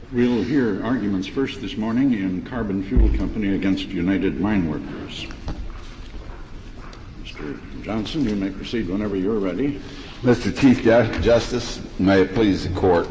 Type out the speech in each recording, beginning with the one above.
We'll hear arguments first this morning in Carbon Fuel Company against United Mine Workers. Mr. Johnson, you may proceed whenever you're ready. Mr. Chief Justice, may it please the Court.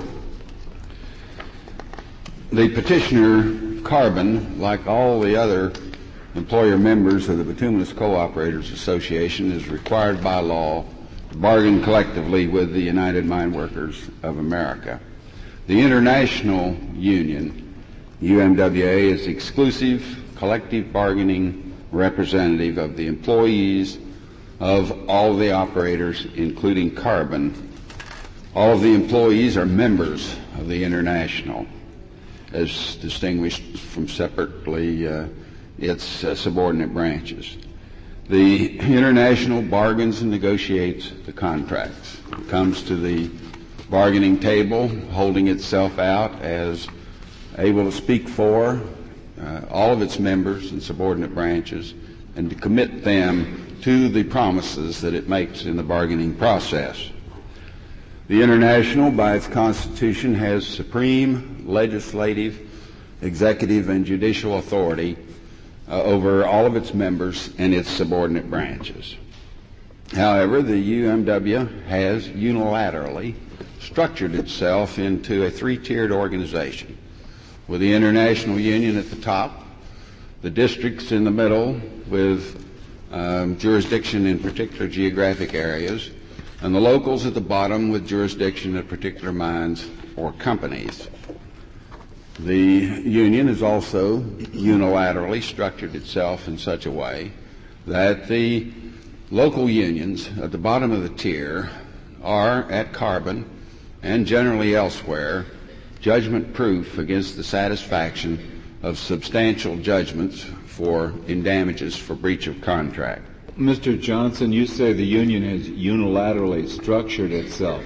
The petitioner, Carbon, like all the other employer members of the Bituminous Coal Operators Association, is required by law to bargain collectively with the United Mine Workers of America. The International Union, UMWA, is the exclusive collective bargaining representative of the employees of all the operators, including Carbon. All of the employees are members of the International, as distinguished from separately its subordinate branches. The International bargains and negotiates the contracts. It comes to the bargaining table, holding itself out as able to speak for all of its members and subordinate branches and to commit them to the promises that it makes in the bargaining process. The International, by its constitution, has supreme legislative, executive, and judicial authority over all of its members and its subordinate branches. However, the UMW has unilaterally structured itself into a three-tiered organization, with the International Union at the top, the districts in the middle with jurisdiction in particular geographic areas, and the locals at the bottom with jurisdiction at particular mines or companies. The union has also unilaterally structured itself in such a way that the local unions at the bottom of the tier are, at Carbon and generally elsewhere, judgment-proof against the satisfaction of substantial judgments in damages for breach of contract. Mr. Johnson, you say the union has unilaterally structured itself.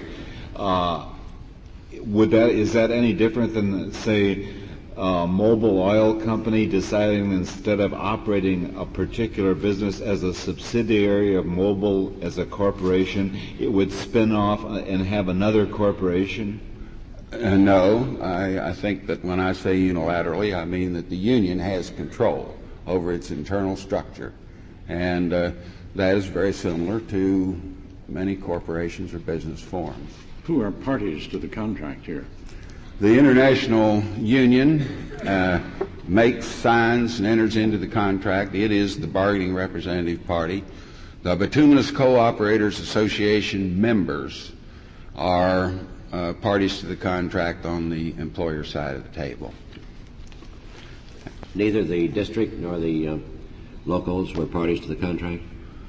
Is that any different than, say, Mobil Oil Company deciding instead of operating a particular business as a subsidiary of Mobil as a corporation, it would spin off and have another corporation? No. I think that when I say unilaterally, I mean that the union has control over its internal structure. And that is very similar to many corporations or business forms. Who are parties to the contract here? The International Union makes, signs, and enters into the contract. It is the bargaining representative party. The Bituminous Coal Operators Association members are parties to the contract on the employer side of the table. Neither the district nor the locals were parties to the contract?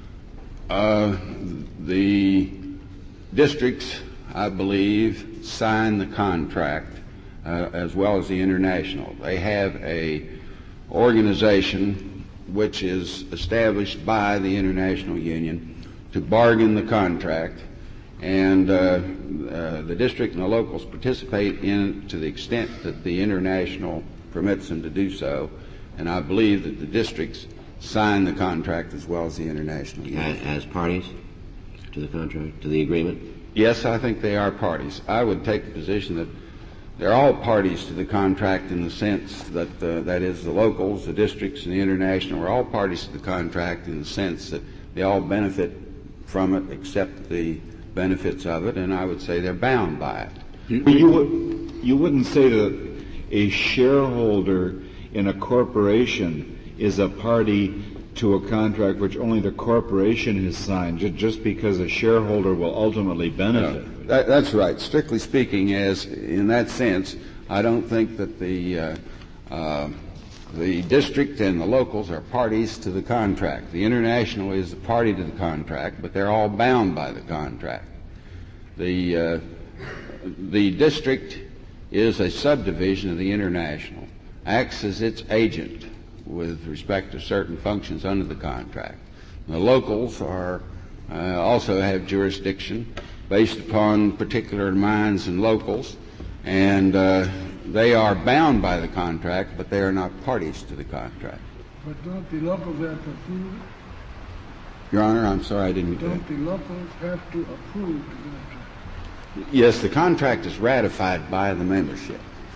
The districts, I believe, signed the contract as well as the International. They have a organization which is established by the International Union to bargain the contract, and the district and the locals participate in it to the extent that the International permits them to do so, and I believe that the districts sign the contract as well as the International Union. As parties to the contract, to the agreement? Yes, I think they are parties. I would take the position that they're all parties to the contract in the sense that, that is, the locals, the districts, and the International are all parties to the contract in the sense that they all benefit from it, accept the benefits of it, and I would say they're bound by it. You wouldn't say that a shareholder in a corporation is a party to a contract which only the corporation has signed, just because a shareholder will ultimately benefit. No, that's right. Strictly speaking, as in that sense, I don't think that the district and the locals are parties to the contract. The International is a party to the contract, but they're all bound by the contract. The district is a subdivision of the International, acts as its agent with respect to certain functions under the contract. The locals are also have jurisdiction based upon particular mines and locals, and they are bound by the contract, but they are not parties to the contract. But don't the locals have to approve it? Your Honor, I'm sorry, I didn't get Don't the locals have to approve the contract? Yes, the contract is ratified by the membership.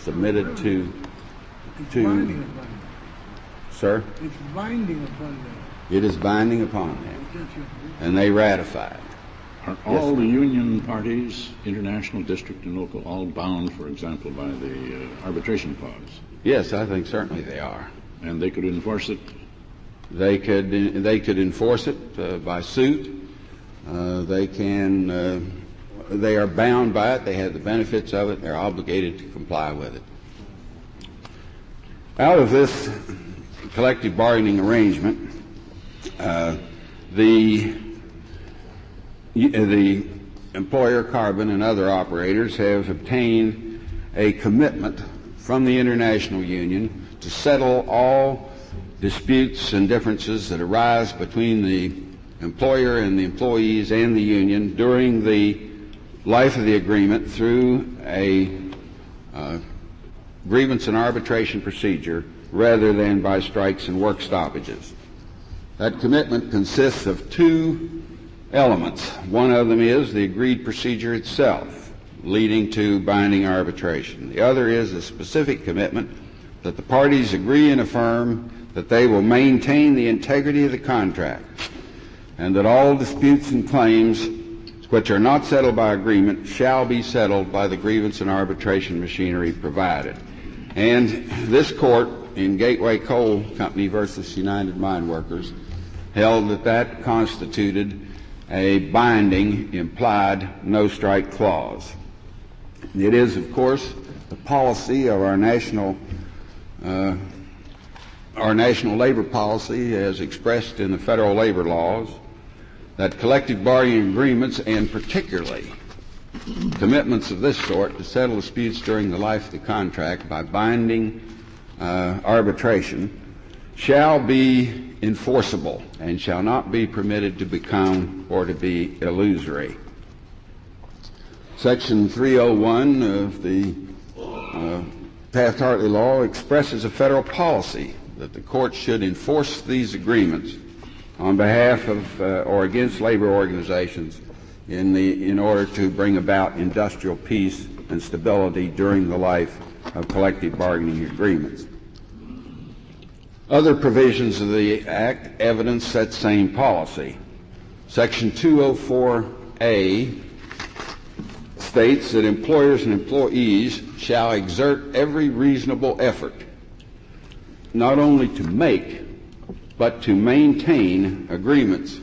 submitted to, It's binding upon them. sir? It's binding upon them. It is binding upon them, That's your- and they ratify it. Are all the union parties, international, district, and local, all bound, for example, by the arbitration clause? Yes, I think certainly they are. And they could enforce it? They could enforce it by suit. They are bound by it. They have the benefits of it. They're obligated to comply with it. Out of this collective bargaining arrangement, the employer, Carbon, and other operators have obtained a commitment from the International Union to settle all disputes and differences that arise between the employer and the employees and the union during the life of the agreement through a grievance and arbitration procedure rather than by strikes and work stoppages. That commitment consists of two elements. One of them is the agreed procedure itself, leading to binding arbitration. The other is a specific commitment that the parties agree and affirm that they will maintain the integrity of the contract and that all disputes and claims which are not settled by agreement shall be settled by the grievance and arbitration machinery provided. And this court in Gateway Coal Company versus United Mine Workers held that that constituted a binding implied no-strike clause. It is, of course, the policy of our national labor policy as expressed in the federal labor laws that collective bargaining agreements, and particularly commitments of this sort to settle disputes during the life of the contract by binding arbitration, shall be enforceable and shall not be permitted to become or to be illusory. Section 301 of the Taft-Hartley law expresses a federal policy that the court should enforce these agreements on behalf of or against labor organizations in order to bring about industrial peace and stability during the life of collective bargaining agreements. Other provisions of the Act evidence that same policy. Section 204A states that employers and employees shall exert every reasonable effort not only to make but to maintain agreements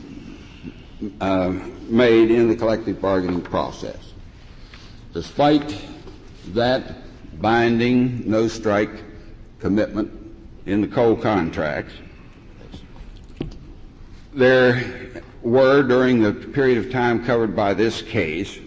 made in the collective bargaining process. Despite that binding no-strike commitment in the coal contracts, there were, during the period of time covered by this case,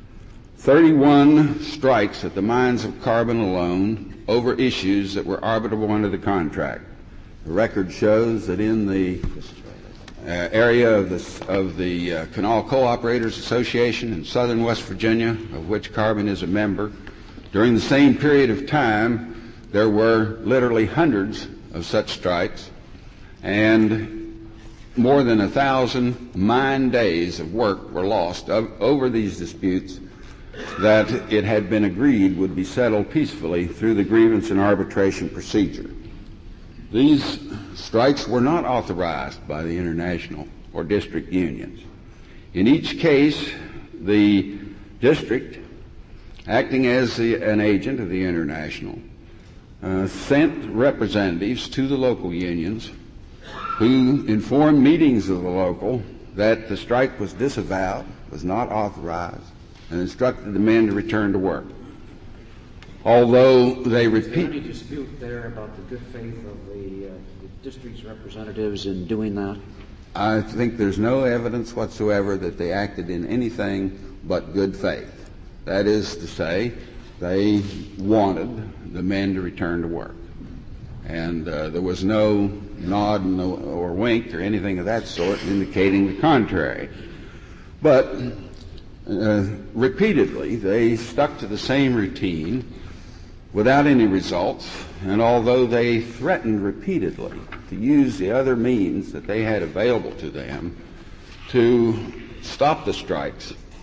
31 strikes at the mines of Carbon alone over issues that were arbitrable under the contract. The record shows that in the area of the Canal Coal Operators Association in southern West Virginia, of which Carbon is a member, during the same period of time, there were literally hundreds of such strikes, and more than 1,000 mine days of work were lost over these disputes that it had been agreed would be settled peacefully through the grievance and arbitration procedure. These strikes were not authorized by the international or district unions. In each case, the district, acting as an agent of the international, sent representatives to the local unions who informed meetings of the local that the strike was disavowed, was not authorized, and instructed the men to return to work. Although they Is there any dispute there about the good faith of the district's representatives in doing that? I think there's no evidence whatsoever that they acted in anything but good faith. That is to say, they wanted the men to return to work. And there was no nod or wink or anything of that sort indicating the contrary. But repeatedly, they stuck to the same routine without any results, and although they threatened repeatedly to use the other means that they had available to them to stop the strikes,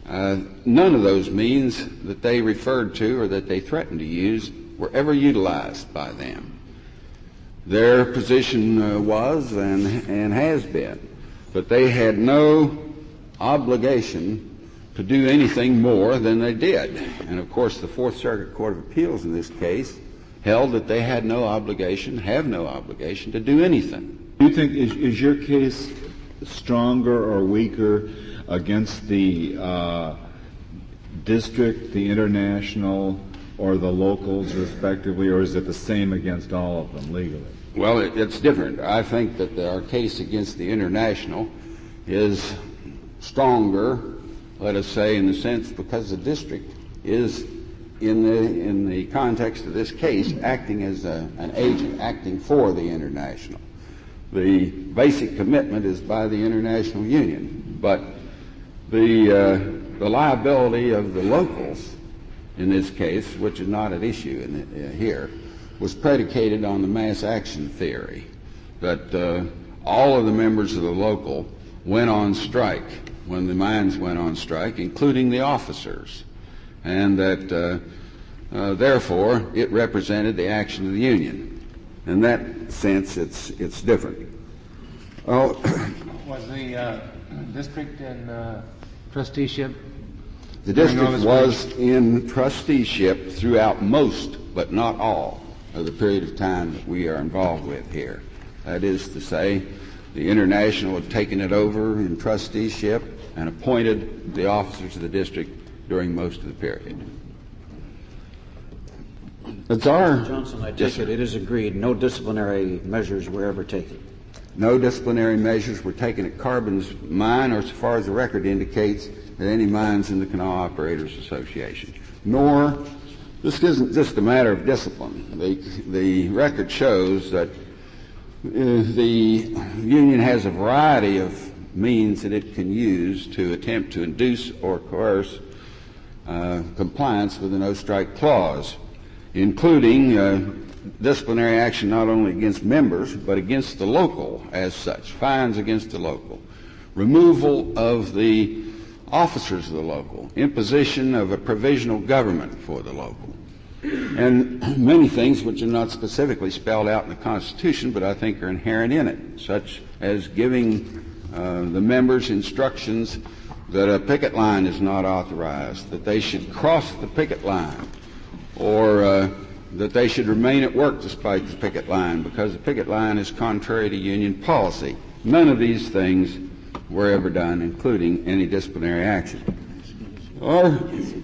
None of those means that they referred to or that they threatened to use were ever utilized by them. Their position was and has been that they had no obligation to do anything more than they did. And of course the Fourth Circuit Court of Appeals in this case held that they had no obligation, have no obligation to do anything. Do you think, is your case stronger or weaker against the district, the international, or the locals respectively, or is it the same against all of them legally? Well, it's different. I think that our case against the international is stronger, let us say, in the sense because the district is, in the context of this case, acting as an agent, acting for the international. The basic commitment is by the international union, but the liability of the locals in this case, which is not at issue here, was predicated on the mass action theory, that all of the members of the local went on strike when the mines went on strike, including the officers, and that therefore it represented the action of the union. In that sense, it's different. Was the district in trusteeship? The district was in trusteeship throughout most, but not all, of the period of time that we are involved with here. That is to say, the international had taken it over in trusteeship and appointed the officers of the district during most of the period. Johnson, I take it is agreed no disciplinary measures were ever taken. No disciplinary measures were taken at Carbon's mine, or as far as the record indicates, at any mines in the Canal Operators Association. Nor, this isn't just a matter of discipline. The record shows that the union has a variety of means that it can use to attempt to induce or coerce compliance with the no-strike clause, including disciplinary action not only against members but against the local as such, fines against the local, removal of the officers of the local, imposition of a provisional government for the local, and many things which are not specifically spelled out in the Constitution but I think are inherent in it, such as giving the members instructions that a picket line is not authorized, that they should cross the picket line, or that they should remain at work despite the picket line because the picket line is contrary to union policy. None of these things were ever done, including any disciplinary action. Our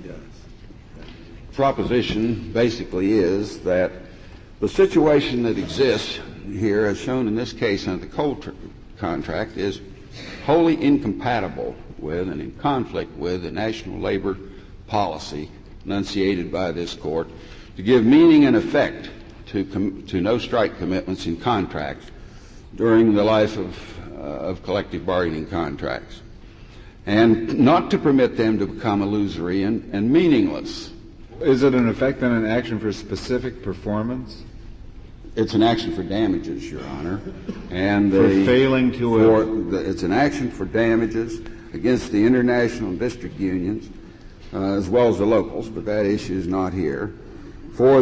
proposition basically is that the situation that exists here, as shown in this case under the coal contract, is wholly incompatible with and in conflict with the national labor policy enunciated by this court to give meaning and effect to no-strike commitments in contracts during the life of collective bargaining contracts, and not to permit them to become illusory and meaningless. Is it in effect then an action for specific performance? It's an action for damages, Your Honor. And for failing to... It's an action for damages against the international and district unions, as well as the locals, but that issue is not here, for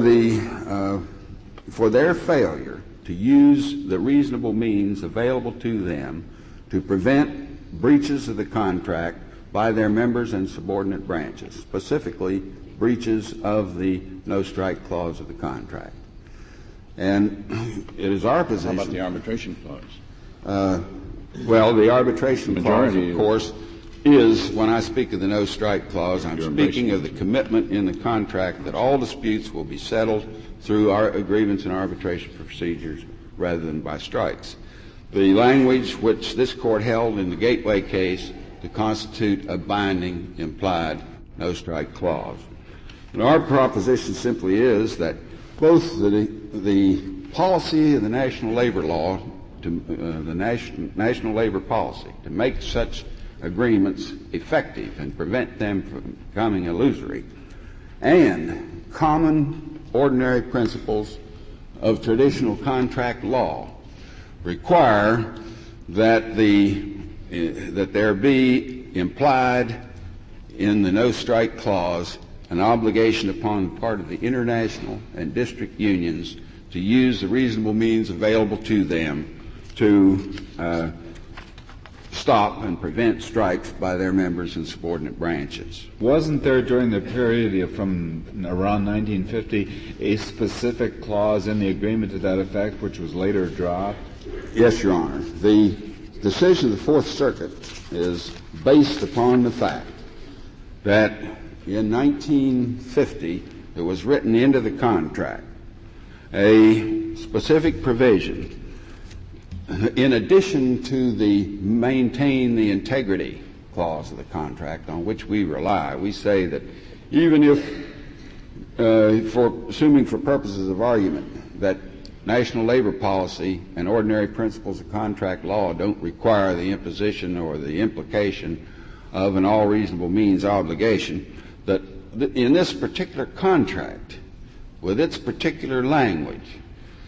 their failure to use the reasonable means available to them to prevent breaches of the contract by their members and subordinate branches, specifically breaches of the no-strike clause of the contract. And it is our position... How about the arbitration clause? Well, the arbitration clause, of course, is, when I speak of the no-strike clause, I'm speaking of the commitment in the contract that all disputes will be settled through our grievance and arbitration procedures rather than by strikes. The language which this court held in the Gateway case to constitute a binding implied no-strike clause. And our proposition simply is that both the policy of the national labor law, the national labor policy, to make such agreements effective and prevent them from becoming illusory, and common ordinary principles of traditional contract law require that there be implied in the no-strike clause an obligation upon the part of the international and district unions to use the reasonable means available to them to stop and prevent strikes by their members in subordinate branches. Wasn't there during the period from around 1950 a specific clause in the agreement to that effect which was later dropped? Yes, Your Honor. The decision of the Fourth Circuit is based upon the fact that in 1950 it was written into the contract a specific provision in addition to the maintain the integrity clause of the contract on which we rely. We say that even if, assuming for purposes of argument, that national labor policy and ordinary principles of contract law don't require the imposition or the implication of an all reasonable means obligation, that in this particular contract, with its particular language,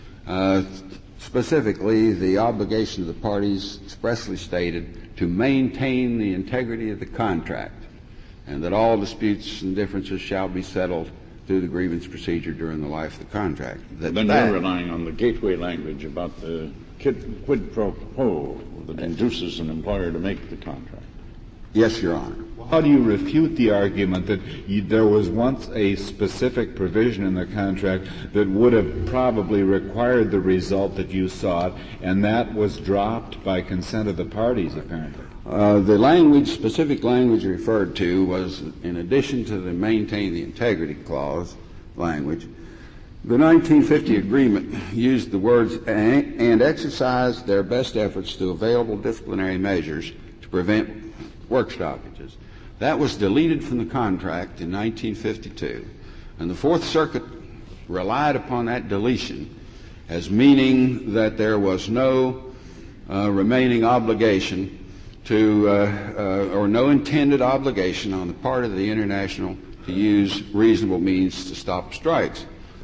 specifically the obligation of the parties expressly stated to maintain the integrity of the contract, and that all disputes and differences shall be settled through the grievance procedure during the life of the contract. Then you're relying on the gateway language about the quid pro quo that induces an employer to make the contract. Yes, Your Honor. How do you refute the argument that there was once a specific provision in the contract that would have probably required the result that you sought, and that was dropped by consent of the parties, apparently? The specific language referred to was, in addition to the maintain the integrity clause language, the 1950 agreement used the words and exercise their best efforts to available disciplinary measures to prevent work stoppages. That was deleted from the contract in 1952, and the Fourth Circuit relied upon that deletion as meaning that there was no remaining obligation to, or no intended obligation on the part of the international to use reasonable means to stop strikes.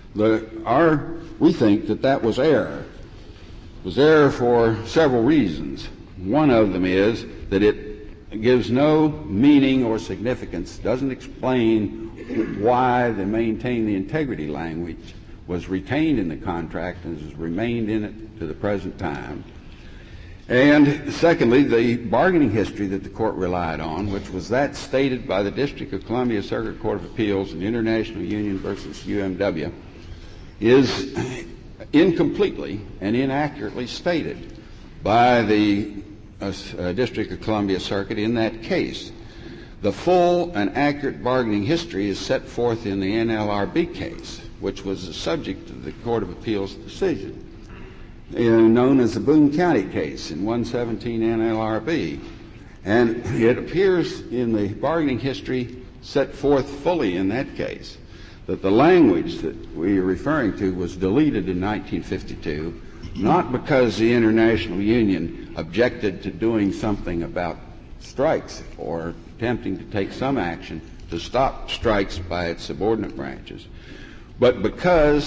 We think that was error. It was error for several reasons. One of them is that it gives no meaning or significance, doesn't explain why the maintain the integrity language was retained in the contract and has remained in it to the present time. And secondly, the bargaining history that the court relied on, which was that stated by the District of Columbia Circuit Court of Appeals in International Union versus UMW, is incompletely and inaccurately stated by the District of Columbia Circuit in that case. The full and accurate bargaining history is set forth in the NLRB case, which was the subject of the Court of Appeals decision, known as the Boone County case in 117 NLRB. And it appears in the bargaining history set forth fully in that case that the language that we are referring to was deleted in 1952, not because the International Union objected to doing something about strikes or attempting to take some action to stop strikes by its subordinate branches, but because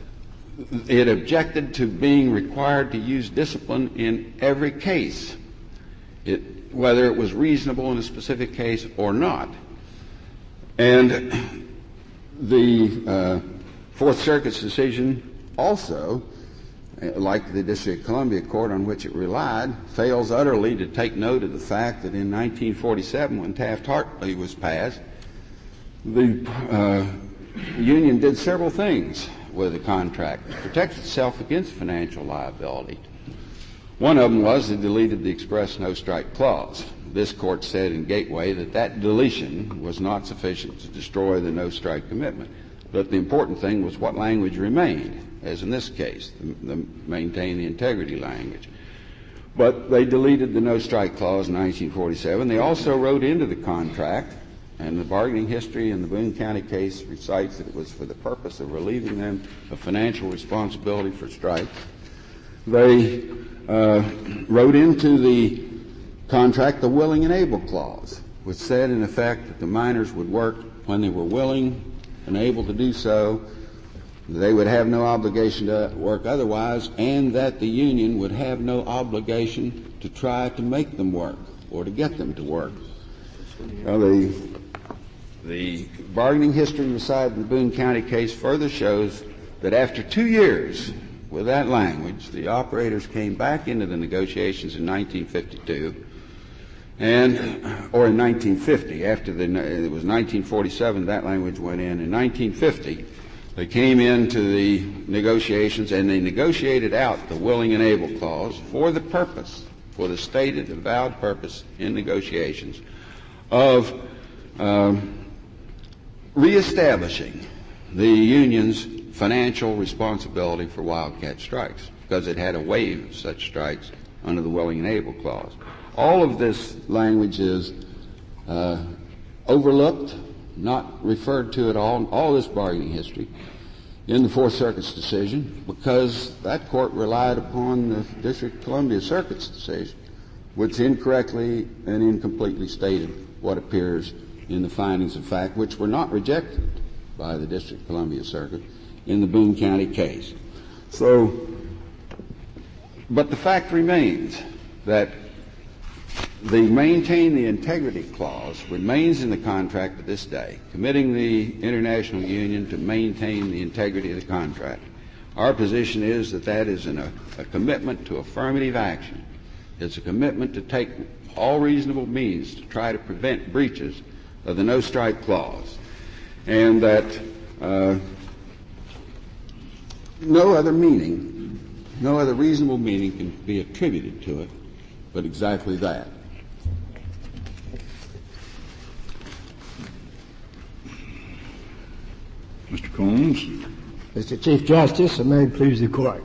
it objected to being required to use discipline in every case, whether it was reasonable in a specific case or not. And the Fourth Circuit's decision also, like the District of Columbia Court on which it relied, fails utterly to take note of the fact that in 1947, when Taft-Hartley was passed, the Union did several things with the contract to protect itself against financial liability. One of them was it deleted the express no-strike clause. This court said in Gateway that deletion was not sufficient to destroy the no-strike commitment. But the important thing was what language remained, as in this case, the maintain the integrity language. But they deleted the no-strike clause in 1947. They also wrote into the contract, and the bargaining history in the Boone County case recites that it was for the purpose of relieving them of financial responsibility for strikes. They wrote into the contract the willing and able clause, which said in effect that the miners would work when they were willing and able to do so. They would have no obligation to work otherwise, and that the union would have no obligation to try to make them work or to get them to work. Well, the The bargaining history recited in the Boone County case further shows that after 2 years with that language, the operators came back into the negotiations in 1952 or in 1950. It was 1947 that language went in. In 1950, they came into the negotiations and they negotiated out the willing and able clause for the stated avowed purpose in negotiations of reestablishing the union's financial responsibility for wildcat strikes, because it had a wave of such strikes under the willing and able clause. All of this language is overlooked, not referred to at all this bargaining history in the Fourth Circuit's decision, because that court relied upon the District of Columbia Circuit's decision, which incorrectly and incompletely stated what appears in the findings of fact, which were not rejected by the District of Columbia Circuit in the Boone County case. But the fact remains that the maintain the integrity clause remains in the contract to this day, committing the international union to maintain the integrity of the contract. Our position is that is a commitment to affirmative action. It's a commitment to take all reasonable means to try to prevent breaches of the no-strike clause, and that no other reasonable meaning can be attributed to it but exactly that. Mr. Combs. Mr. Chief Justice, and may it please the Court.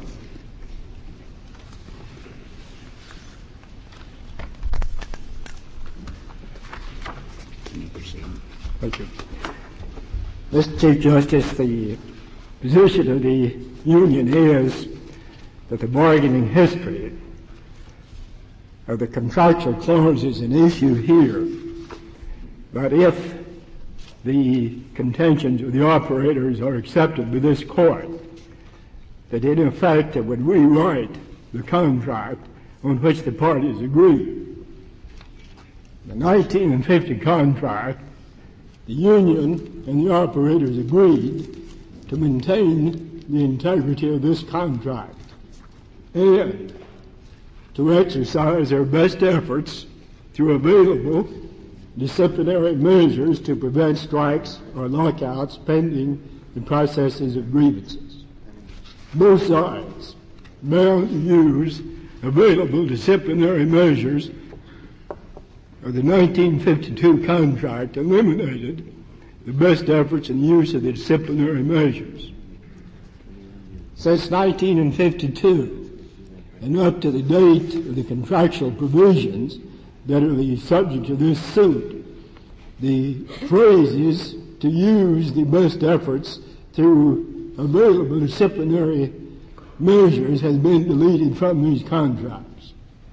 Thank you. Mr. Chief Justice, the position of the union is that the bargaining history of the contractual clause is an issue here, but if the contentions of the operators are accepted by this Court, that in effect it would rewrite the contract on which the parties agreed. The 1950 contract, the union and the operators agreed to maintain the integrity of this contract and to exercise their best efforts through available disciplinary measures to prevent strikes or lockouts pending the processes of grievances. Both sides bound to use available disciplinary measures of the 1952 contract eliminated the best efforts in the use of the disciplinary measures. Since 1952 and up to the date of the contractual provisions that are the subject of this suit, the phrases to use the best efforts through available disciplinary measures has been deleted from these contracts.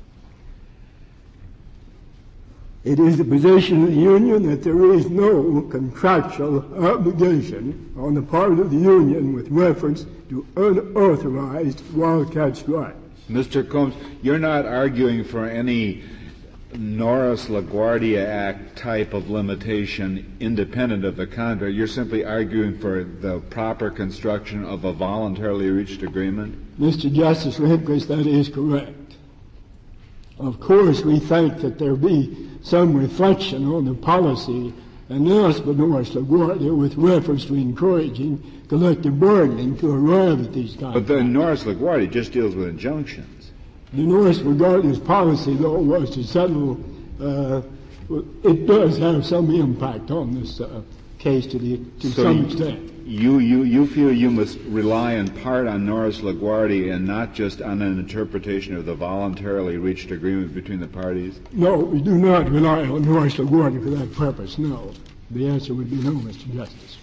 It is the position of the union that there is no contractual obligation on the part of the union with reference to unauthorized wildcat strikes. Mr. Combs, you're not arguing for any Norris-LaGuardia Act type of limitation independent of the contract. You're simply arguing for the proper construction of a voluntarily reached agreement? Mr. Justice Lindquist, that is correct. Of course, we think that there be some reflection on the policy announced by Norris-LaGuardia with reference to encouraging collective bargaining to arrive at these contracts. But the Norris-LaGuardia just deals with injunctions. The Norris-LaGuardia's policy, though, was to settle. It does have some impact on this case to some extent. You feel you must rely in part on Norris-LaGuardia and not just on an interpretation of the voluntarily reached agreement between the parties? No, we do not rely on Norris-LaGuardia for that purpose, no. The answer would be no, Mr. Justice.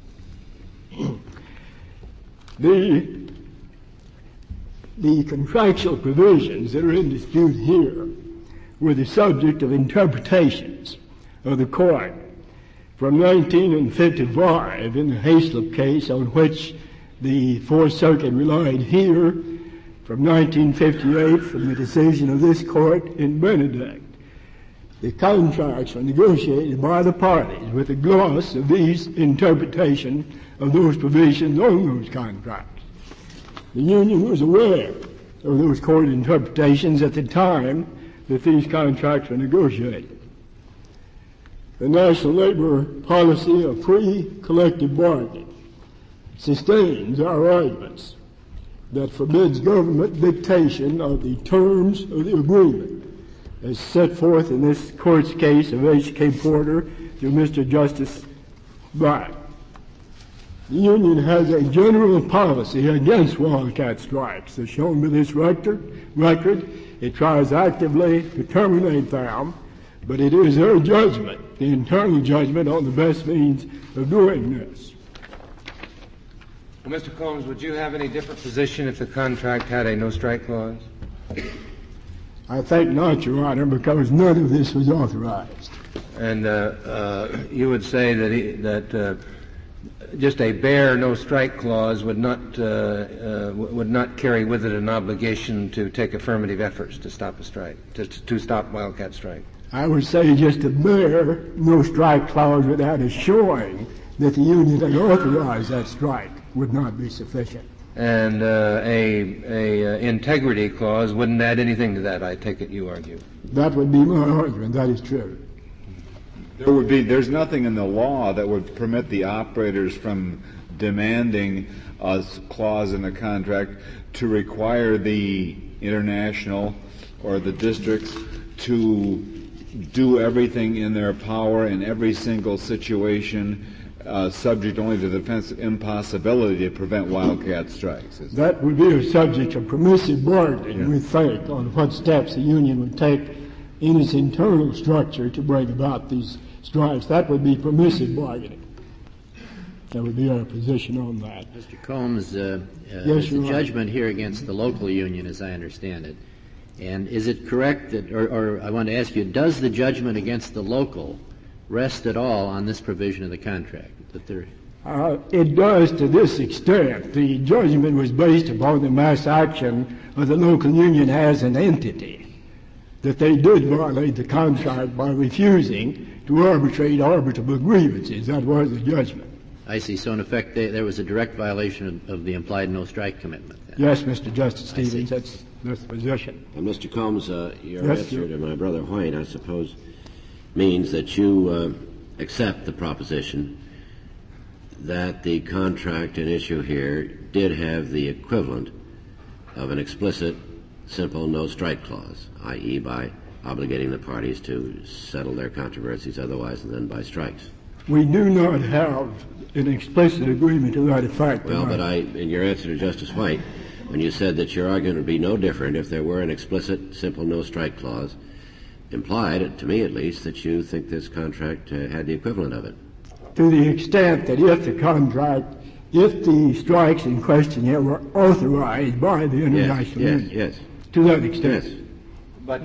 The contractual provisions that are in dispute here were the subject of interpretations of the Court from 1955 in the Hayslip case, on which the Fourth Circuit relied here, from 1958 from the decision of this Court in Benedict. The contracts were negotiated by the parties with a gloss of these interpretation of those provisions on those contracts. The union was aware of those court interpretations at the time that these contracts were negotiated. The national labor policy of free collective bargaining sustains our arguments that forbids government dictation of the terms of the agreement as set forth in this court's case of H.K. Porter through Mr. Justice Black. The union has a general policy against wildcat strikes. As shown by this record, it tries actively to terminate them, but it is their judgment, the internal judgment, on the best means of doing this. Well, Mr. Combs, would you have any different position if the contract had a no-strike clause? I think not, Your Honor, because none of this was authorized. And you would say that just a bare no-strike clause would not carry with it an obligation to take affirmative efforts to stop a strike, to stop wildcat strike. I would say just a bare no-strike clause without a showing that the union had authorized that strike would not be sufficient. And a integrity clause wouldn't add anything to that, I take it you argue. That would be my argument. That is true. There's nothing in the law that would permit the operators from demanding a clause in the contract to require the international or the districts to do everything in their power in every single situation, subject only to the defense impossibility to prevent wildcat strikes. That would be a subject of permissive bargaining, we think, on what steps the union would take in its internal structure to bring about these strikes. That would be permissive bargaining. That would be our position on that. Mr. Combs, yes, the judgment here against the local union, as I understand it, and is it correct that, or I want to ask you, does the judgment against the local rest at all on this provision of the contract? It does to this extent. The judgment was based upon the mass action of the local union as an entity, that they did violate the contract by refusing to arbitrate arbitrable grievances. That was the judgment. I see. So, in effect, there was a direct violation of the implied no-strike commitment, then. Yes, Mr. Justice Stevens, that's the position. And Mr. Combs, your answer to my brother White, I suppose, means that you accept the proposition that the contract in issue here did have the equivalent of an explicit, simple no-strike clause, i.e. by obligating the parties to settle their controversies otherwise than by strikes. We do not have an explicit agreement to that effect. Well, but in your answer to Justice White, when you said that your argument would be no different if there were an explicit, simple no-strike clause, implied, to me at least, that you think this contract had the equivalent of it. To the extent that if the strikes in question here were authorized by the international union. Yes. To that extent. Yes. But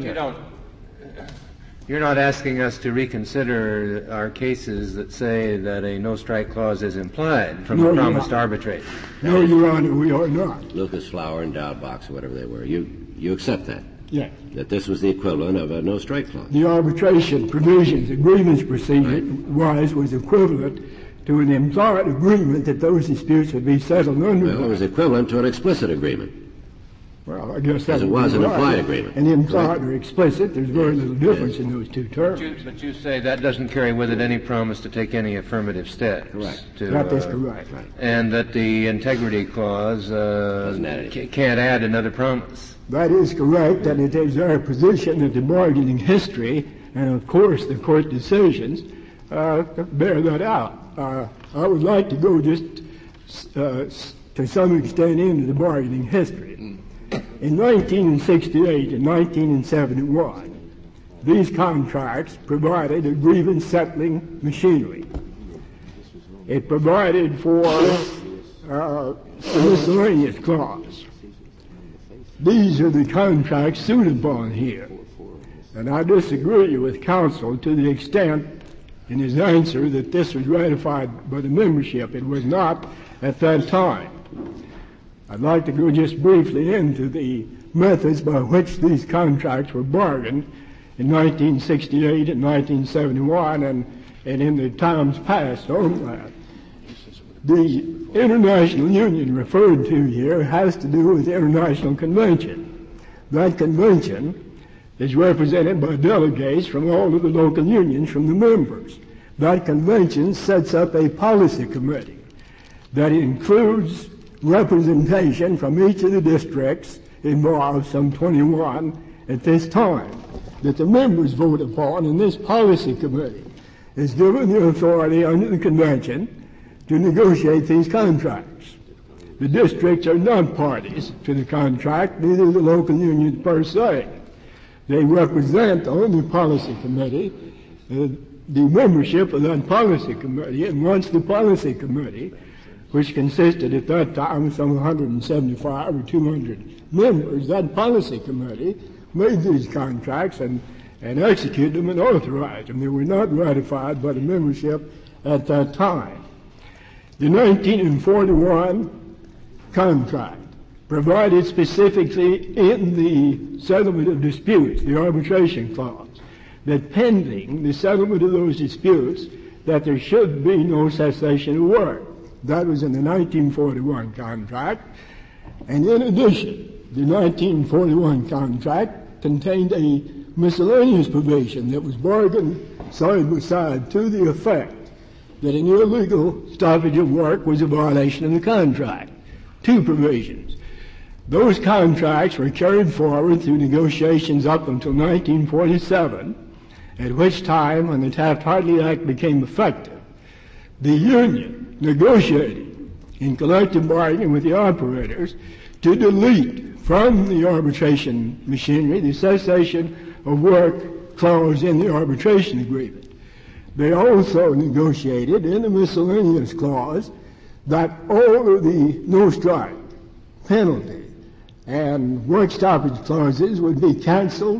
you're not asking us to reconsider our cases that say that a no-strike clause is implied from the promise to arbitrate. No, Your Honor, we are not. Lucas, Flower, and Dowd Box, or whatever they were. You accept that? Yes. That this was the equivalent of a no-strike clause? The arbitration provisions, agreements procedure-wise, was equivalent to an implied agreement that those disputes would be settled under. Well, it was equivalent to an explicit agreement. Well, I guess that as it was an implied agreement. An implied or explicit, there's very little difference in those two terms. But you say that doesn't carry with it any promise to take any affirmative steps. Correct. That is correct. Right. And that the integrity clause can't add another promise. That is correct, and it is our position that the bargaining history and, of course, the court decisions bear that out. I would like to go just to some extent into the bargaining history. In 1968 and 1971, these contracts provided a grievance settling machinery. It provided for a miscellaneous clause. These are the contracts sued upon here. And I disagree with counsel to the extent in his answer that this was ratified by the membership. It was not at that time. I'd like to go just briefly into the methods by which these contracts were bargained in 1968 and 1971 and in the times past on that. The international union referred to here has to do with the International Convention. That convention is represented by delegates from all of the local unions, from the members. That convention sets up a policy committee that includes representation from each of the districts involved, some 21 at this time, that the members vote upon, and this policy committee is given the authority under the convention to negotiate these contracts. The districts are not parties to the contract, neither the local unions per se. They represent on the policy committee the membership of that policy committee, and once the policy committee, which consisted at that time of some 175 or 200 members, that policy committee made these contracts and executed them and authorized them. They were not ratified by the membership at that time. The 1941 contract provided specifically in the settlement of disputes, the arbitration clause, that pending the settlement of those disputes, that there should be no cessation of work. That was in the 1941 contract. And in addition, the 1941 contract contained a miscellaneous provision that was bargained side by side to the effect that an illegal stoppage of work was a violation of the contract. Two provisions. Those contracts were carried forward through negotiations up until 1947, at which time, when the Taft-Hartley Act became effective, the union negotiated in collective bargaining with the operators to delete from the arbitration machinery the cessation of work clause in the arbitration agreement. They also negotiated in the miscellaneous clause that all of the no-strike, penalty, and work stoppage clauses would be canceled,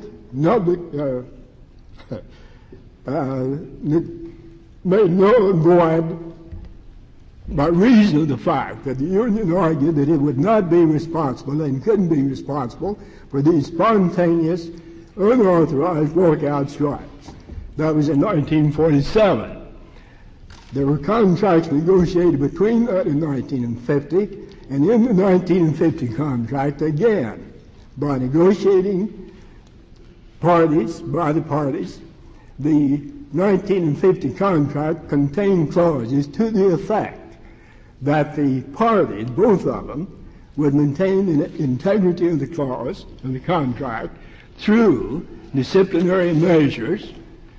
made null and void by reason of the fact that the union argued that it would not be responsible and couldn't be responsible for these spontaneous, unauthorized walkout strikes. That was in 1947. There were contracts negotiated between that and 1950, and in the 1950 contract, again, by negotiating parties, by the parties, the 1950 contract contained clauses to the effect that the parties, both of them, would maintain the integrity of the clause of the contract through disciplinary measures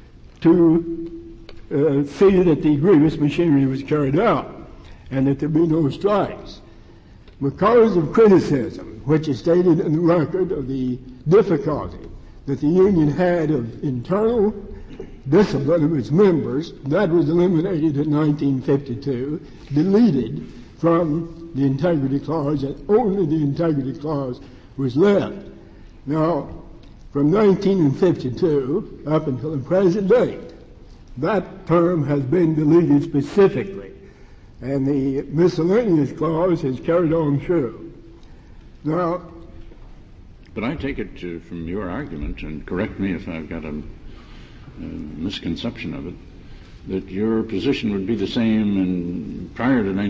to see that the grievous machinery was carried out and that there be no strikes. Because of criticism, which is stated in the record of the difficulty that the union had of internal discipline of its members, that was eliminated in 1952, deleted from the integrity clause, and only the integrity clause was left. Now, from 1952 up until the present date, that term has been deleted specifically, and the miscellaneous clause is carried on through. Now, but I take it from your argument, and correct me if I've got a misconception of it, that your position would be the same prior to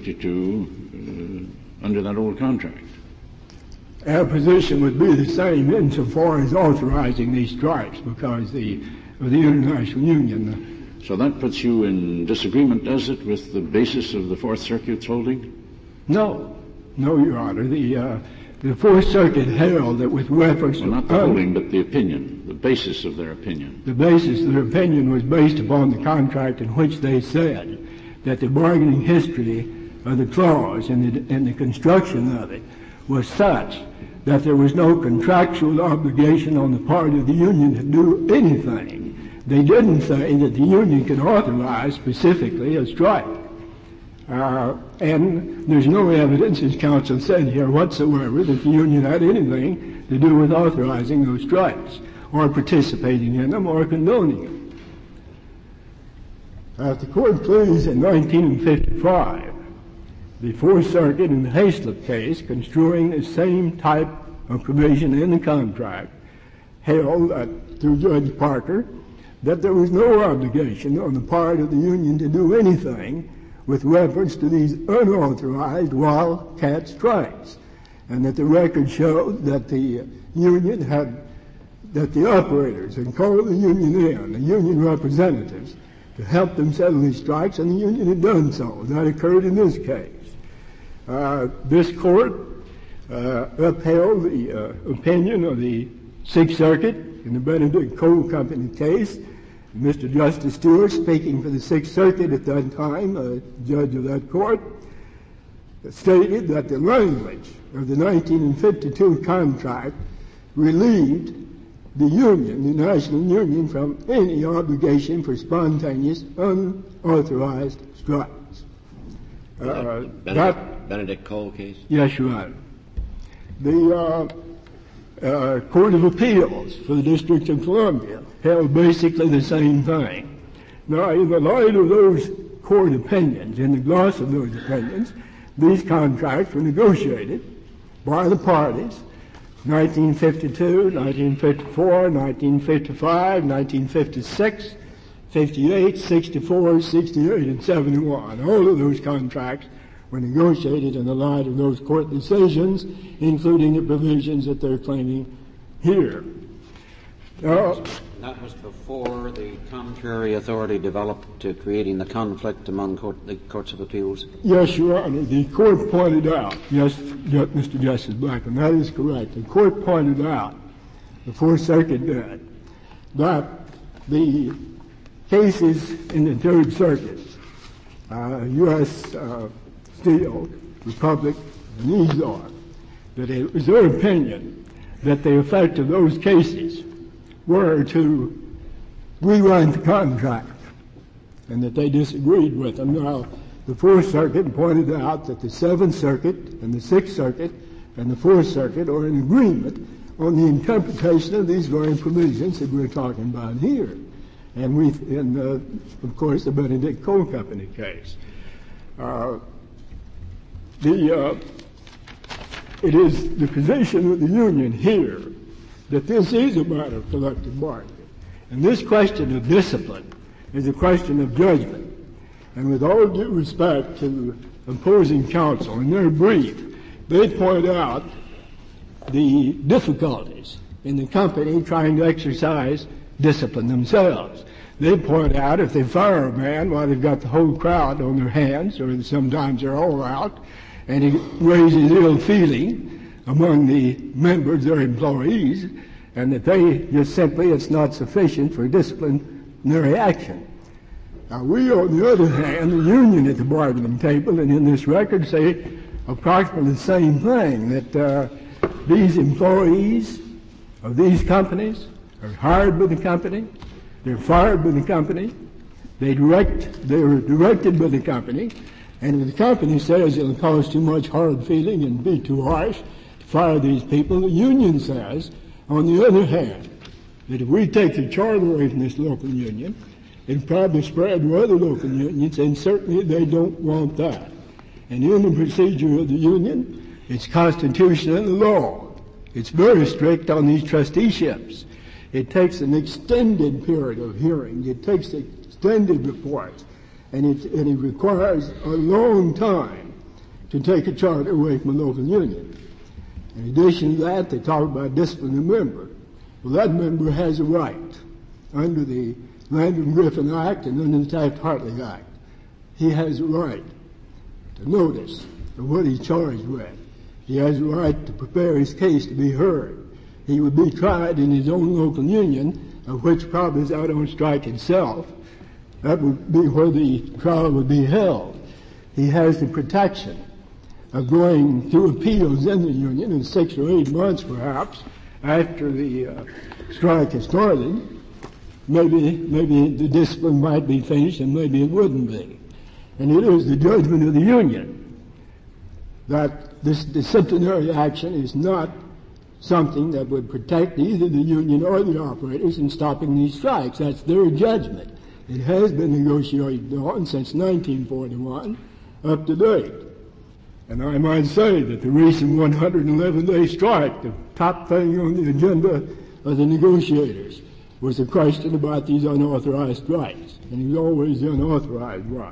1952 under that old contract. Our position would be the same insofar as authorizing these strikes because of the International Union. So that puts you in disagreement, does it, with the basis of the Fourth Circuit's holding? No, Your Honor. The Fourth Circuit held that with reference to... Well, not the holding, but the opinion, the basis of their opinion. The basis of their opinion was based upon the contract in which they said that the bargaining history of the clause and the construction of it was such that there was no contractual obligation on the part of the union to do anything. They didn't say that the union could authorize specifically a strike. And there's no evidence, as counsel said here, whatsoever that the union had anything to do with authorizing those strikes or participating in them or condoning them. At the court please in 1955, the Fourth Circuit in the Hayslip case, construing the same type of provision in the contract, held through Judge Parker that there was no obligation on the part of the union to do anything with reference to these unauthorized wildcat strikes, and that the record showed that the union that the operators had called the union in, the union representatives, to help them settle these strikes, and the union had done so. That occurred in this case. This court upheld the opinion of the Sixth Circuit in the Benedict Coal Company case. Mr. Justice Stewart, speaking for the Sixth Circuit at that time, a judge of that court, stated that the language of the 1952 contract relieved the union, the national union, from any obligation for spontaneous, unauthorized strikes. Benedict Coal case? Yes, Your Honor. The Court of Appeals for the District of Columbia held basically the same thing. Now, in the light of those court opinions, in the gloss of those opinions, these contracts were negotiated by the parties, 1952, 1954, 1955, 1956, 58, 64, 68, and 71. All of those contracts were negotiated in the light of those court decisions, including the provisions that they're claiming here. That was before the contrary authority developed to creating the conflict among the courts of appeals? Yes, Your Honor. The court pointed out, yes, Mr. Justice Blackmun, that is correct. The court pointed out, the Fourth Circuit did, that the cases in the Third Circuit, U.S. Steel, Republic, and Ezor, that it was their opinion that the effect of those cases were to rewrite the contract, and that they disagreed with them. Now, the Fourth Circuit pointed out that the Seventh Circuit and the Sixth Circuit and the Fourth Circuit are in agreement on the interpretation of these very provisions that we're talking about here. And of course, the Benedict Coal Company case. It is the position of the union here that this is a matter of collective bargaining. And this question of discipline is a question of judgment. And with all due respect to opposing counsel, in their brief, they point out the difficulties in the company trying to exercise discipline themselves. They point out if they fire a man while they've got the whole crowd on their hands, or sometimes they're all out, and it raises ill feeling among the members, their employees, and that they just simply, it's not sufficient for disciplinary action. Now, we, on the other hand, the union at the bargaining table and in this record say approximately the same thing, that these employees of these companies are hired by the company, they're fired by the company, they're directed by the company, and if the company says it'll cause too much hard feeling and be too harsh to fire these people, the union says, on the other hand, that if we take the charter away from this local union, it'll probably spread to other local unions, and certainly they don't want that. And in the procedure of the union, it's constitutional in the law. It's very strict on these trusteeships. It takes an extended period of hearing. It takes extended reports. And it requires a long time to take a charter away from a local union. In addition to that, they talk about disciplining a member. Well, that member has a right under the Landon-Griffin Act and under the Taft-Hartley Act. He has a right to notice of what he's charged with. He has a right to prepare his case to be heard. He would be tried in his own local union, of which probably is out on strike itself. That would be where the trial would be held. He has the protection of going through appeals in the union in 6 or 8 months, perhaps, after the strike has started. Maybe the discipline might be finished, and maybe it wouldn't be. And it is the judgment of the union that this disciplinary action is not something that would protect either the union or the operators in stopping these strikes. That's their judgment. It has been negotiated on since 1941 up to date. And I might say that the recent 111-day strike, the top thing on the agenda of the negotiators was the question about these unauthorized strikes, and he was always the unauthorized one.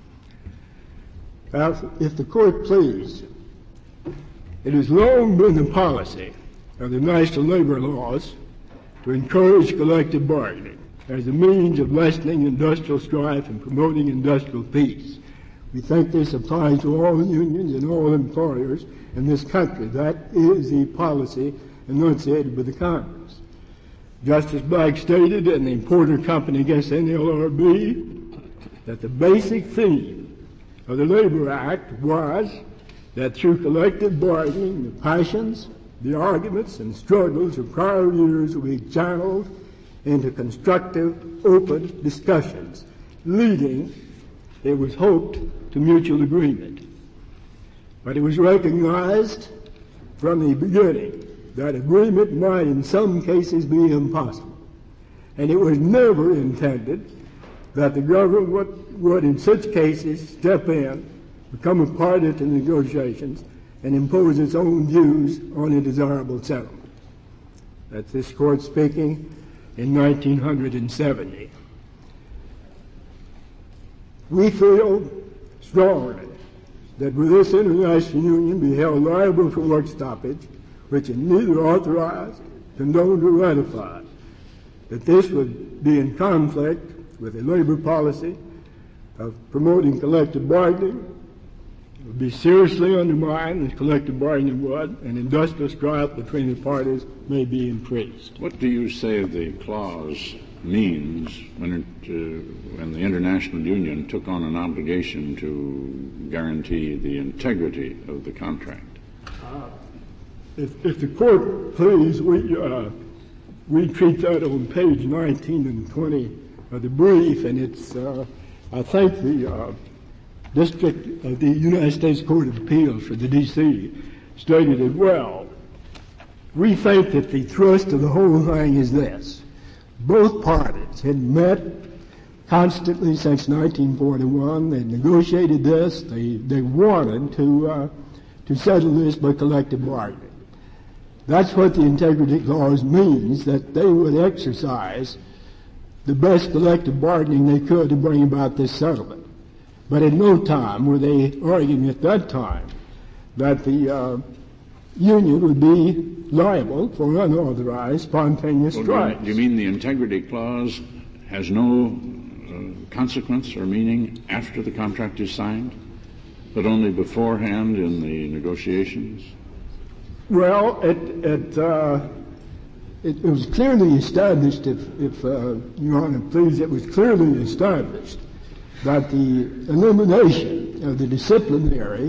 Now, if the court please, it has long been the policy of the national labor laws to encourage collective bargaining as a means of lessening industrial strife and promoting industrial peace. We think this applies to all unions and all employers in this country. That is the policy enunciated by the Congress. Justice Black stated in the Porter Company against NLRB that the basic theme of the Labor Act was that through collective bargaining, the passions, the arguments, and struggles of prior years will be channeled into constructive, open discussions, leading, it was hoped, to mutual agreement. But it was recognized from the beginning that agreement might in some cases be impossible. And it was never intended that the government would in such cases step in, become a party to negotiations, and impose its own views on a desirable settlement. That's this court speaking in 1970. We feel strongly that will this international union be held liable for work stoppage, which is neither authorized, condoned, or ratified, that this would be in conflict with a labor policy of promoting collective bargaining, it would be seriously undermined as collective bargaining would, and industrial strife between the parties may be increased. What do you say the clause means when the international union took on an obligation to guarantee the integrity of the contract? If the court please, we treat that on page 19 and 20 of the brief, and it's I think the District of the United States Court of Appeals for the D.C. stated it well. We think that the thrust of the whole thing is this. Both parties had met constantly since 1941. They negotiated this. They wanted to settle this by collective bargaining. That's what the integrity clause means, that they would exercise the best collective bargaining they could to bring about this settlement. But at no time were they arguing at that time that the union would be liable for unauthorized spontaneous strikes. Do you mean the integrity clause has no consequence or meaning after the contract is signed, but only beforehand in the negotiations? Well, it was clearly established, if Your Honor please, it was clearly established that the elimination of the disciplinary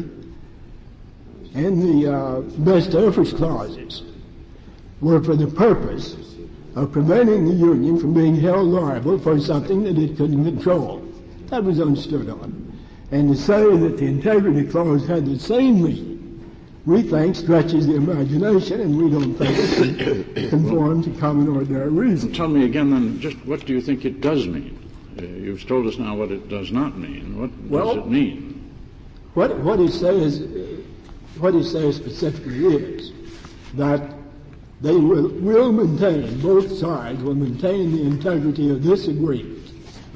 and the best efforts clauses were for the purpose of preventing the union from being held liable for something that it couldn't control. That was understood on. And to say that the integrity clause had the same meaning, we think stretches the imagination, and we don't think it conforms to common ordinary reason. Tell me again then, just what do you think it does mean? You've told us now what it does not mean. What does it mean? What it says specifically is that they will maintain, both sides will maintain the integrity of this agreement,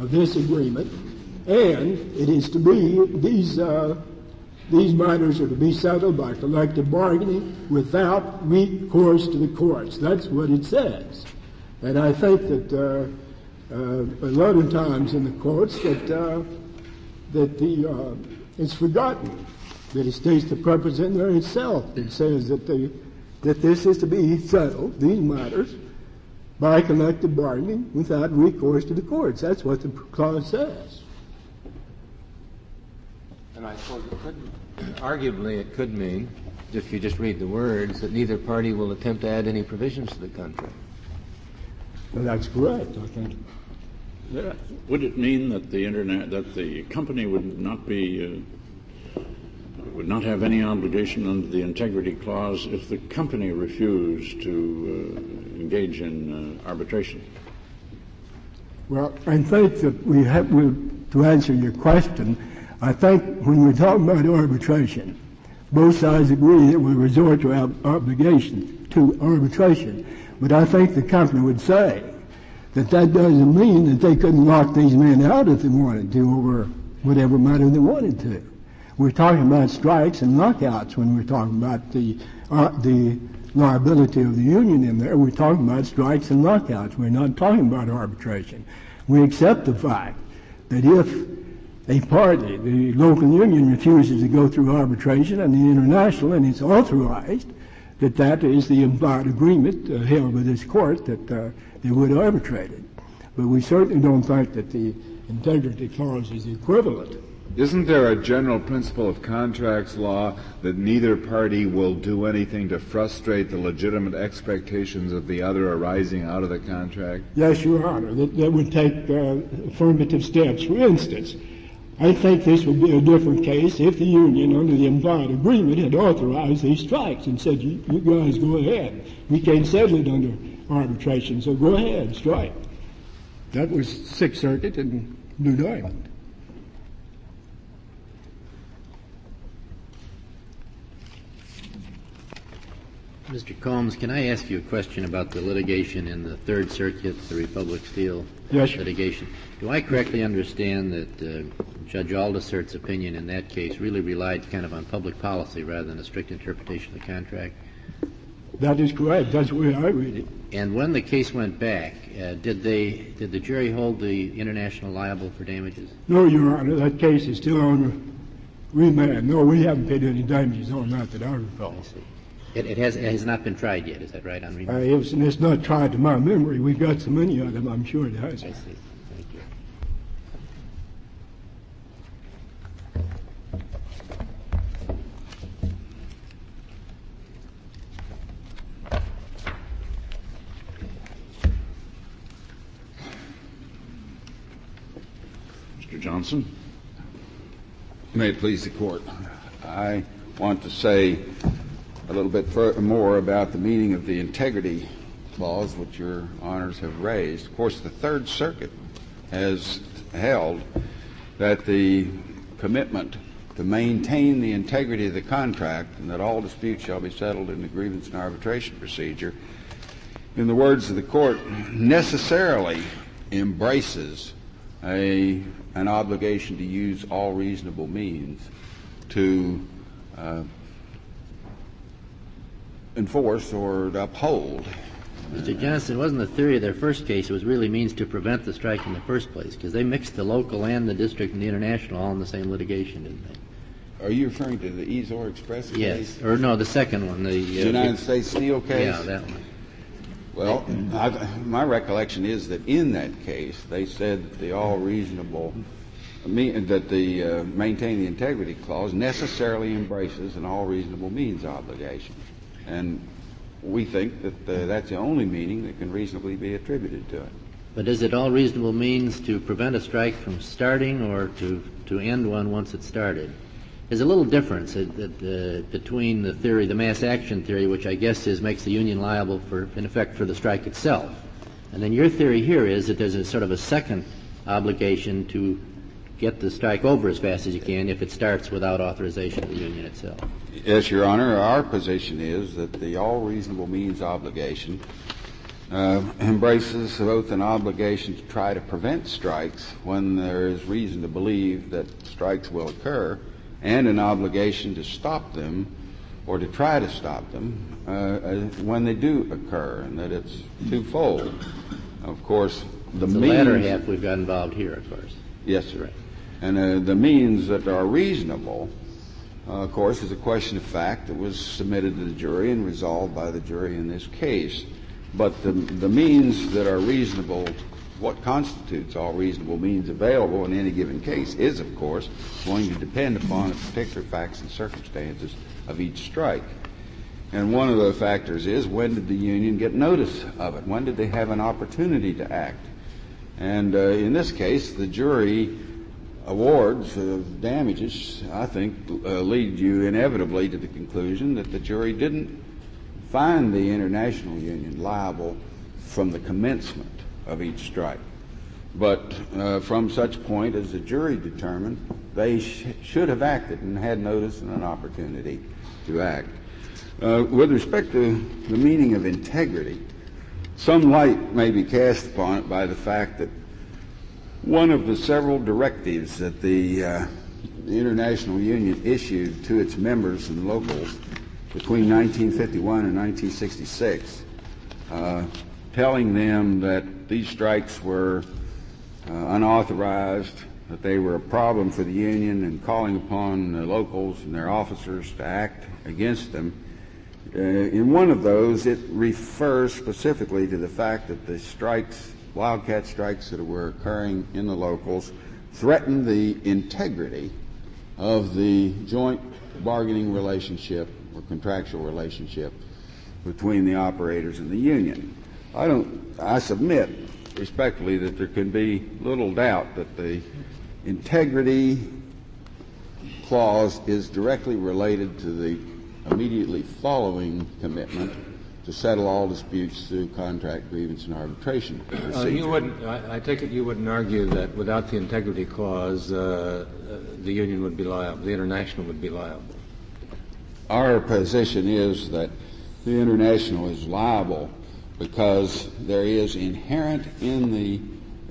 and it is to be, these matters are to be settled by collective bargaining without recourse to the courts. That's what it says. And I think that a lot of times in the courts it's forgotten that it states the purpose in there itself. It says that this is to be settled, these matters, by collective bargaining without recourse to the courts. That's what the clause says. And I suppose arguably it could mean, if you just read the words, that neither party will attempt to add any provisions to the contract. Well, that's correct, I think. Yeah. Would it mean that the company would not have any obligation under the integrity clause if the company refused to engage in arbitration? Well, I think that to answer your question, I think when we're talking about arbitration, both sides agree that we resort to arbitration. But I think the company would say that doesn't mean that they couldn't lock these men out if they wanted to over whatever matter they wanted to. We're talking about strikes and lockouts when we're talking about the liability of the union in there. We're talking about strikes and lockouts. We're not talking about arbitration. We accept the fact that if a party, the local union, refuses to go through arbitration and the international, and it's authorized, that is the implied agreement held by this court that they would arbitrate it. But we certainly don't think that the integrity clause is equivalent. Isn't there a general principle of contracts law that neither party will do anything to frustrate the legitimate expectations of the other arising out of the contract? Yes, Your Honor. That would take affirmative steps. For instance, I think this would be a different case if the union, under the implied agreement, had authorized these strikes and said, you guys go ahead. We can't settle it under arbitration, so go ahead, strike. That was Sixth Circuit and Blue Diamond. Mr. Combs, can I ask you a question about the litigation in the Third Circuit, the Republic Steel litigation? Do I correctly understand that Judge Aldersert's opinion in that case really relied kind of on public policy rather than a strict interpretation of the contract? That is correct. That's the way I read it. And when the case went back, did the jury hold the international liable for damages? No, Your Honor. That case is still on remand. No, we haven't paid any damages on that I recall. I see. It has not been tried yet, is that right, on remand? It's not tried to my memory. We've got so many of them, I'm sure it has. I see. Thank you. Mr. Johnson. May it please the Court. I want to say a little bit more about the meaning of the integrity clause, which Your Honors have raised. Of course, the Third Circuit has held that the commitment to maintain the integrity of the contract and that all disputes shall be settled in the grievance and arbitration procedure, in the words of the Court, necessarily embraces an obligation to use all reasonable means to enforce or to uphold. Mr. Johnson, it wasn't the theory of their first case. It was really means to prevent the strike in the first place, because they mixed the local and the district and the international all in the same litigation, didn't they? Are you referring to the Ezor Express case? Yes. Or no, the second one. The United States Steel case? Yeah, that one. Well, my recollection is that in that case they said that the all reasonable that the maintain the integrity clause necessarily embraces an all reasonable means obligation. And we think that that's the only meaning that can reasonably be attributed to it. But is it all reasonable means to prevent a strike from starting or to end one once it started? There's a little difference between the theory, the mass action theory, which I guess makes the union liable in effect for the strike itself. And then your theory here is that there's a sort of a second obligation to get the strike over as fast as you can if it starts without authorization of the union itself. Yes, Your Honor. Our position is that the all reasonable means obligation embraces both an obligation to try to prevent strikes when there is reason to believe that strikes will occur, and an obligation to stop them or to try to stop them when they do occur, and that it's twofold. Of course, the latter half we've got involved here, of course. Yes, sir. Right. And the means that are reasonable, of course, is a question of fact that was submitted to the jury and resolved by the jury in this case. But the means that are reasonable, what constitutes all reasonable means available in any given case is, of course, going to depend upon the particular facts and circumstances of each strike. And one of the factors is, when did the union get notice of it? When did they have an opportunity to act? And in this case, the jury awards of damages, I think, lead you inevitably to the conclusion that the jury didn't find the international union liable from the commencement of each strike. But from such point as the jury determined, they should have acted and had notice and an opportunity to act. With respect to the meaning of integrity, some light may be cast upon it by the fact that one of the several directives that the International Union issued to its members and locals between 1951 and 1966, telling them that these strikes were unauthorized, that they were a problem for the Union, and calling upon the locals and their officers to act against them. In one of those, it refers specifically to the fact that the strikes, wildcat strikes that were occurring in the locals, threatened the integrity of the joint bargaining relationship or contractual relationship between the operators and the union. I submit respectfully that there can be little doubt that the integrity clause is directly related to the immediately following commitment to settle all disputes through contract, grievance, and arbitration procedure. I take it you wouldn't argue that without the integrity clause, the union would be liable, the international would be liable. Our position is that the international is liable because there is inherent in the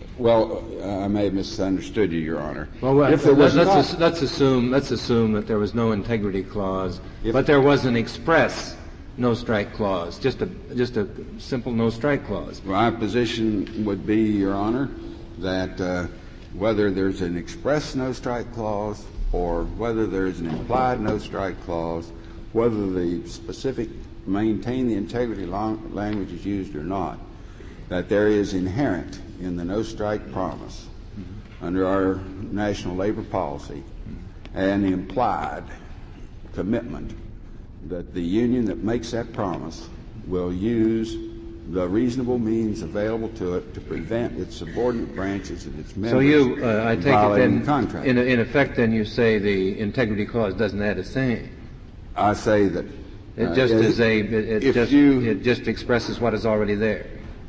I may have misunderstood you, Your Honor. Well, let's assume that there was no integrity clause, but there was an express no strike clause, just a simple no strike clause. My position would be, Your Honor, that whether there's an express no strike clause or whether there's an implied no strike clause, whether the specific maintain the integrity language is used or not, that there is inherent in the no strike promise under our national labor policy and the implied commitment that the union that makes that promise will use the reasonable means available to it to prevent its subordinate branches and its members I take violating it then, the contract. In effect, then you say the integrity clause doesn't add a thing. I say that it just is it just expresses what is already there.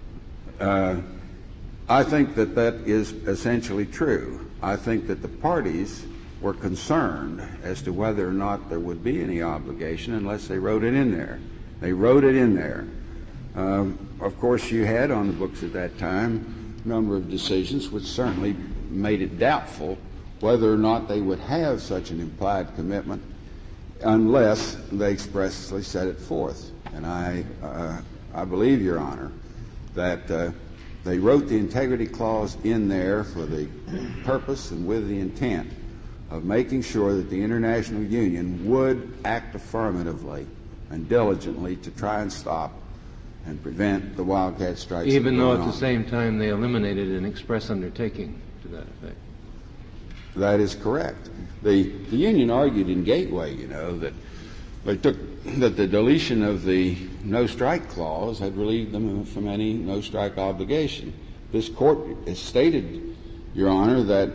I think that is essentially true. I think that the parties were concerned as to whether or not there would be any obligation unless they wrote it in there. They wrote it in there. Of course, you had on the books at that time a number of decisions which certainly made it doubtful whether or not they would have such an implied commitment unless they expressly set it forth. And I believe, Your Honor, that they wrote the integrity clause in there for the purpose and with the intent of making sure that the international union would act affirmatively and diligently to try and stop and prevent the wildcat strikes. Even though at the same time they eliminated an express undertaking to that effect. That is correct. The union argued in Gateway, that that the deletion of the no strike clause had relieved them from any no strike obligation. This court has stated, Your Honor, that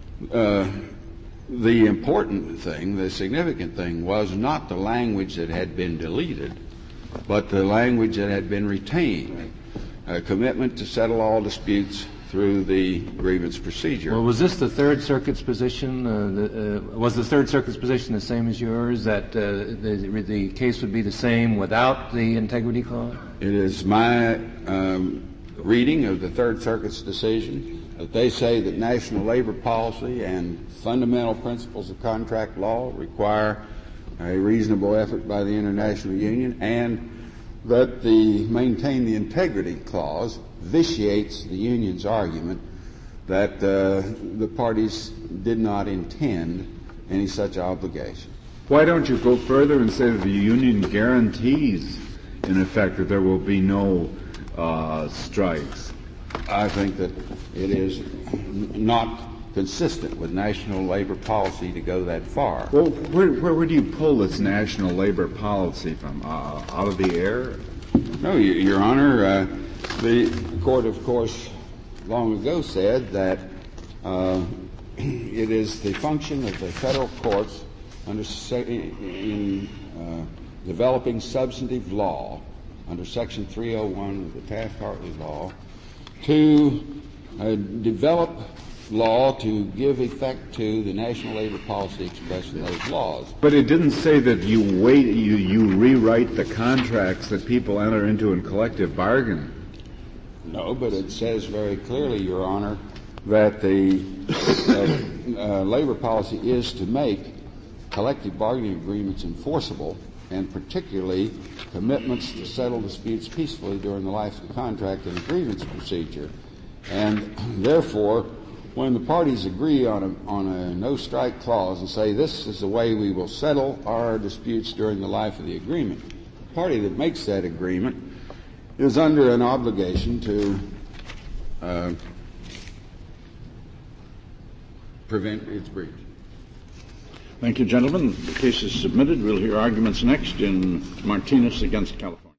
the important thing, the significant thing, was not the language that had been deleted, but the language that had been retained, a commitment to settle all disputes through the grievance procedure. Well, was this the Third Circuit's position? Was the Third Circuit's position the same as yours, that the case would be the same without the integrity clause? It is my reading of the Third Circuit's decision that they say that national labor policy and fundamental principles of contract law require a reasonable effort by the international union, and that the maintain the integrity clause vitiates the union's argument that the parties did not intend any such obligation. Why don't you go further and say that the union guarantees, in effect, that there will be no strikes? I think that it is not consistent with national labor policy to go that far. Well, where do you pull this national labor policy from? Out of the air? No, Your Honor. The court, of course, long ago said that it is the function of the federal courts in developing substantive law under Section 301 of the Taft-Hartley law to develop law to give effect to the national labor policy expressed in those laws. But it didn't say that you rewrite the contracts that people enter into in collective bargaining. No, but it says very clearly, Your Honor, that the labor policy is to make collective bargaining agreements enforceable, and particularly commitments to settle disputes peacefully during the life of the contract and a grievance procedure. And therefore, when the parties agree on a no-strike clause and say this is the way we will settle our disputes during the life of the agreement, the party that makes that agreement is under an obligation to prevent its breach. Thank you, gentlemen. The case is submitted. We'll hear arguments next in Martinez against California.